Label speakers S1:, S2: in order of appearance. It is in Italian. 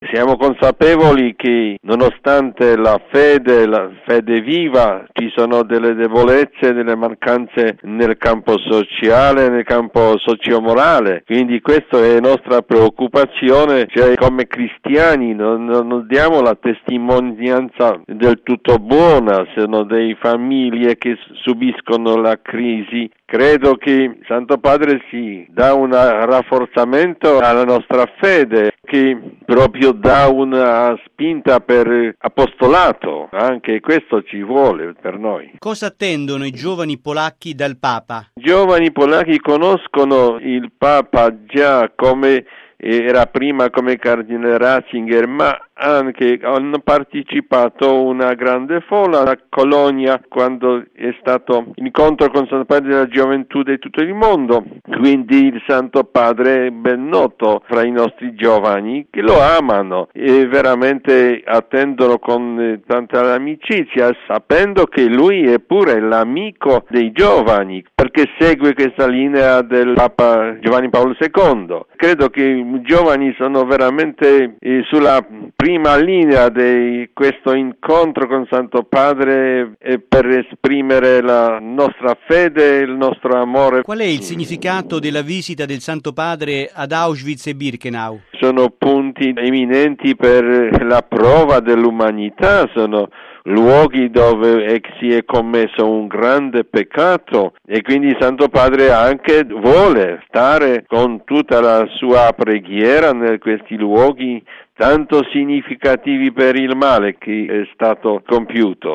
S1: Siamo consapevoli che nonostante la fede viva, ci sono delle debolezze, delle mancanze nel campo sociale, nel campo socio-morale, quindi questa è nostra preoccupazione, cioè come cristiani non diamo la testimonianza del tutto buona, sono delle famiglie che subiscono la crisi. Credo che Santo Padre si dà un rafforzamento alla nostra fede, che proprio dà una spinta per apostolato, anche questo ci vuole per noi.
S2: Cosa attendono i giovani polacchi dal Papa?
S1: I giovani polacchi conoscono il Papa già come era prima come Cardinale Ratzinger, ma anche hanno partecipato a una grande folla a Colonia quando è stato l'incontro con Santo Padre della gioventù di tutto il mondo. Quindi il Santo Padre è ben noto fra i nostri giovani che lo amano e veramente attendono con tanta amicizia, sapendo che lui è pure l'amico dei giovani, perché segue questa linea del Papa Giovanni Paolo II. Credo che i giovani sono veramente sulla prima linea di questo incontro con Santo Padre per esprimere la nostra fede e il nostro amore.
S2: Qual è il significato della visita del Santo Padre ad Auschwitz e Birkenau?
S1: Sono punti eminenti per la prova dell'umanità, sono luoghi dove si è commesso un grande peccato e quindi il Santo Padre anche vuole stare con tutta la sua preghiera in questi luoghi tanto significativi per il male che è stato compiuto.